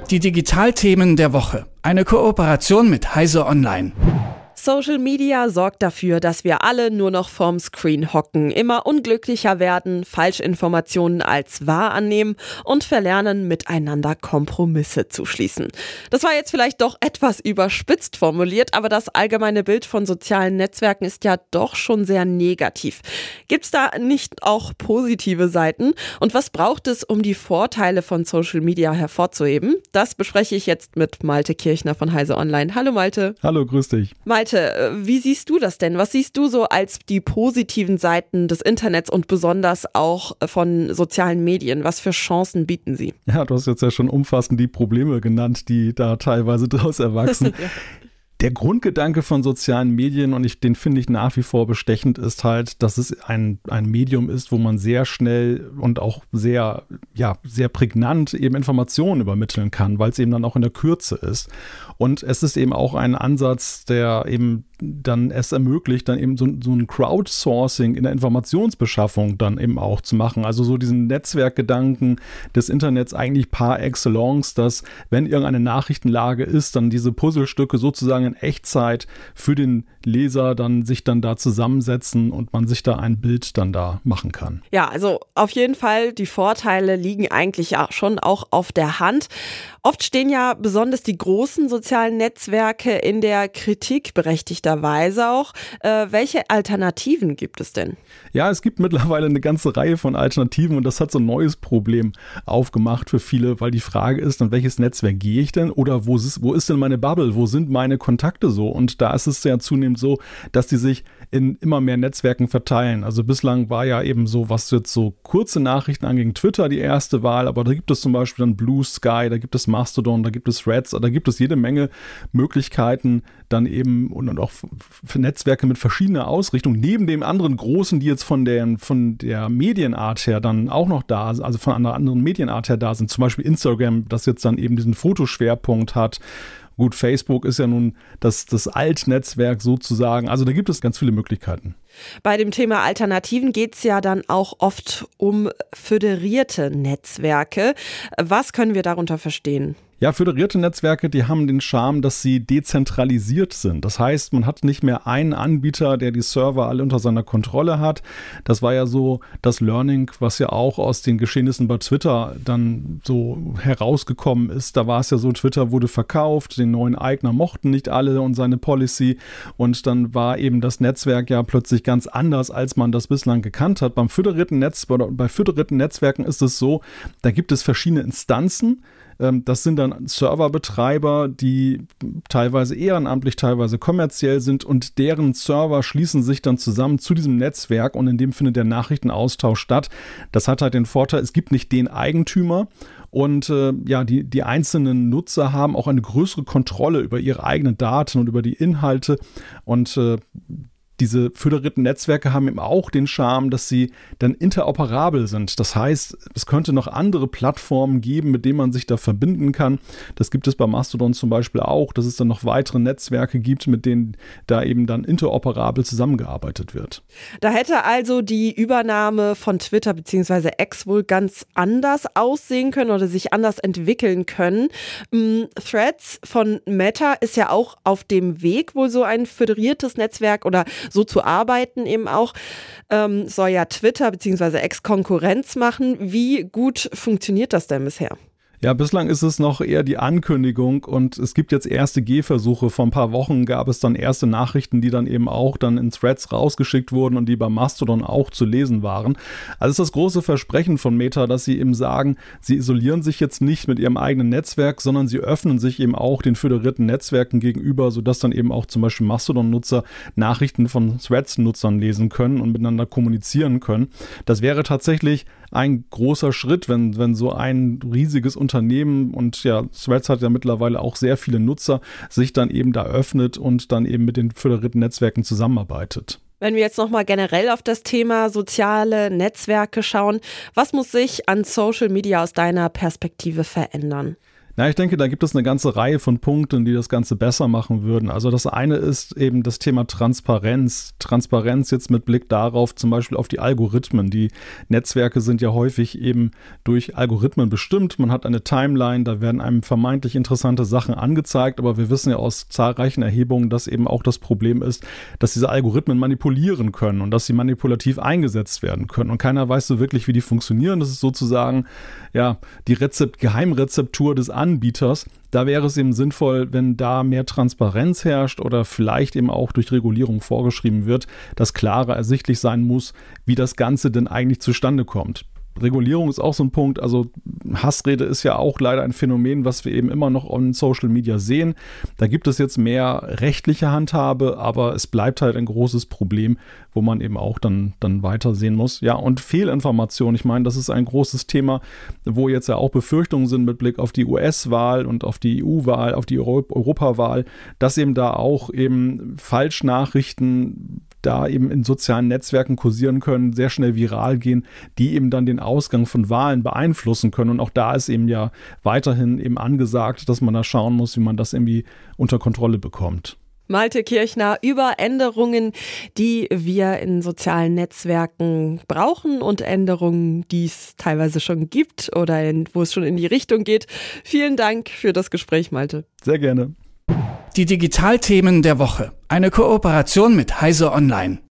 Die Digitalthemen der Woche. Eine Kooperation mit Heise Online. Social Media sorgt dafür, dass wir alle nur noch vorm Screen hocken, immer unglücklicher werden, Falschinformationen als wahr annehmen und verlernen, miteinander Kompromisse zu schließen. Das war jetzt vielleicht doch etwas überspitzt formuliert, aber das allgemeine Bild von sozialen Netzwerken ist ja doch schon sehr negativ. Gibt's da nicht auch positive Seiten? Und was braucht es, um die Vorteile von Social Media hervorzuheben? Das bespreche ich jetzt mit Malte Kirchner von Heise Online. Hallo Malte. Hallo, grüß dich. Malte, wie siehst du das denn? Was siehst du so als die positiven Seiten des Internets und besonders auch von sozialen Medien? Was für Chancen bieten sie? Ja, du hast jetzt ja schon umfassend die Probleme genannt, die da teilweise draus erwachsen. Ja. Der Grundgedanke von sozialen Medien, und den finde ich nach wie vor bestechend, ist halt, dass es ein Medium ist, wo man sehr schnell und auch sehr prägnant eben Informationen übermitteln kann, weil es eben dann auch in der Kürze ist. Und es ist eben auch ein Ansatz, der eben dann es ermöglicht, dann eben so ein Crowdsourcing in der Informationsbeschaffung dann eben auch zu machen. Also so diesen Netzwerkgedanken des Internets eigentlich par excellence, dass wenn irgendeine Nachrichtenlage ist, dann diese Puzzlestücke sozusagen in Echtzeit für den Leser dann sich dann da zusammensetzen und man sich da ein Bild dann da machen kann. Ja, also auf jeden Fall, die Vorteile liegen eigentlich ja schon auch auf der Hand. Oft stehen ja besonders die großen sozialen Netzwerke in der Kritik, berechtigterweise auch. Welche Alternativen gibt es denn? Ja, es gibt mittlerweile eine ganze Reihe von Alternativen und das hat so ein neues Problem aufgemacht für viele, weil die Frage ist, an welches Netzwerk gehe ich denn oder wo ist denn meine Bubble, wo sind meine Kontakte so? Und da ist es ja zunehmend so, dass die sich in immer mehr Netzwerken verteilen. Also bislang war ja eben so, was jetzt so kurze Nachrichten anging, Twitter die erste Wahl, aber da gibt es zum Beispiel dann Blue Sky, da gibt es Mastodon, da gibt es Threads, da gibt es jede Menge Möglichkeiten dann eben und auch für Netzwerke mit verschiedener Ausrichtung, neben dem anderen großen, die jetzt von der Medienart her dann auch noch da sind, also von einer anderen Medienart her da sind, zum Beispiel Instagram, das jetzt dann eben diesen Fotoschwerpunkt hat. Gut, Facebook ist ja nun das Altnetzwerk sozusagen. Also da gibt es ganz viele Möglichkeiten. Bei dem Thema Alternativen geht es ja dann auch oft um föderierte Netzwerke. Was können wir darunter verstehen? Ja, föderierte Netzwerke, die haben den Charme, dass sie dezentralisiert sind. Das heißt, man hat nicht mehr einen Anbieter, der die Server alle unter seiner Kontrolle hat. Das war ja so das Learning, was ja auch aus den Geschehnissen bei Twitter dann so herausgekommen ist. Da war es ja so, Twitter wurde verkauft, den neuen Eigner mochten nicht alle und seine Policy. Und dann war eben das Netzwerk ja plötzlich ganz anders, als man das bislang gekannt hat. Bei föderierten Netzwerken ist es so, da gibt es verschiedene Instanzen. Das sind dann Serverbetreiber, die teilweise ehrenamtlich, teilweise kommerziell sind und deren Server schließen sich dann zusammen zu diesem Netzwerk und in dem findet der Nachrichtenaustausch statt. Das hat halt den Vorteil, es gibt nicht den Eigentümer und die einzelnen Nutzer haben auch eine größere Kontrolle über ihre eigenen Daten und über die Inhalte und diese föderierten Netzwerke haben eben auch den Charme, dass sie dann interoperabel sind. Das heißt, es könnte noch andere Plattformen geben, mit denen man sich da verbinden kann. Das gibt es bei Mastodon zum Beispiel auch, dass es dann noch weitere Netzwerke gibt, mit denen da eben dann interoperabel zusammengearbeitet wird. Da hätte also die Übernahme von Twitter bzw. X wohl ganz anders aussehen können oder sich anders entwickeln können. Threads von Meta ist ja auch auf dem Weg, wohl so ein föderiertes Netzwerk oder so zu arbeiten eben auch, soll ja Twitter bzw. X Konkurrenz machen. Wie gut funktioniert das denn bisher? Ja, bislang ist es noch eher die Ankündigung und es gibt jetzt erste Gehversuche. Vor ein paar Wochen gab es dann erste Nachrichten, die dann eben auch dann in Threads rausgeschickt wurden und die bei Mastodon auch zu lesen waren. Also ist das große Versprechen von Meta, dass sie eben sagen, sie isolieren sich jetzt nicht mit ihrem eigenen Netzwerk, sondern sie öffnen sich eben auch den föderierten Netzwerken gegenüber, sodass dann eben auch zum Beispiel Mastodon-Nutzer Nachrichten von Threads-Nutzern lesen können und miteinander kommunizieren können. Das wäre tatsächlich ein großer Schritt, wenn so ein riesiges Unternehmen und ja, Threads hat ja mittlerweile auch sehr viele Nutzer, sich dann eben da öffnet und dann eben mit den föderierten Netzwerken zusammenarbeitet. Wenn wir jetzt nochmal generell auf das Thema soziale Netzwerke schauen, was muss sich an Social Media aus deiner Perspektive verändern? Ja, ich denke, da gibt es eine ganze Reihe von Punkten, die das Ganze besser machen würden. Also das eine ist eben das Thema Transparenz. Transparenz jetzt mit Blick darauf, zum Beispiel auf die Algorithmen. Die Netzwerke sind ja häufig eben durch Algorithmen bestimmt. Man hat eine Timeline, da werden einem vermeintlich interessante Sachen angezeigt, aber wir wissen ja aus zahlreichen Erhebungen, dass eben auch das Problem ist, dass diese Algorithmen manipulieren können und dass sie manipulativ eingesetzt werden können. Und keiner weiß so wirklich, wie die funktionieren. Das ist sozusagen ja die Geheimrezeptur des Anbieters. Da wäre es eben sinnvoll, wenn da mehr Transparenz herrscht oder vielleicht eben auch durch Regulierung vorgeschrieben wird, dass klarer ersichtlich sein muss, wie das Ganze denn eigentlich zustande kommt. Regulierung ist auch so ein Punkt, also Hassrede ist ja auch leider ein Phänomen, was wir eben immer noch on Social Media sehen. Da gibt es jetzt mehr rechtliche Handhabe, aber es bleibt halt ein großes Problem, wo man eben auch dann weiter sehen muss. Ja, und Fehlinformation, ich meine, das ist ein großes Thema, wo jetzt ja auch Befürchtungen sind mit Blick auf die US-Wahl und auf die EU-Wahl, auf die Europawahl, dass eben da auch eben Falschnachrichten da eben in sozialen Netzwerken kursieren können, sehr schnell viral gehen, die eben dann den Ausgang von Wahlen beeinflussen können. Und auch da ist eben ja weiterhin eben angesagt, dass man da schauen muss, wie man das irgendwie unter Kontrolle bekommt. Malte Kirchner über Änderungen, die wir in sozialen Netzwerken brauchen und Änderungen, die es teilweise schon gibt oder wo es schon in die Richtung geht. Vielen Dank für das Gespräch, Malte. Sehr gerne. Die Digitalthemen der Woche. Eine Kooperation mit Heise Online.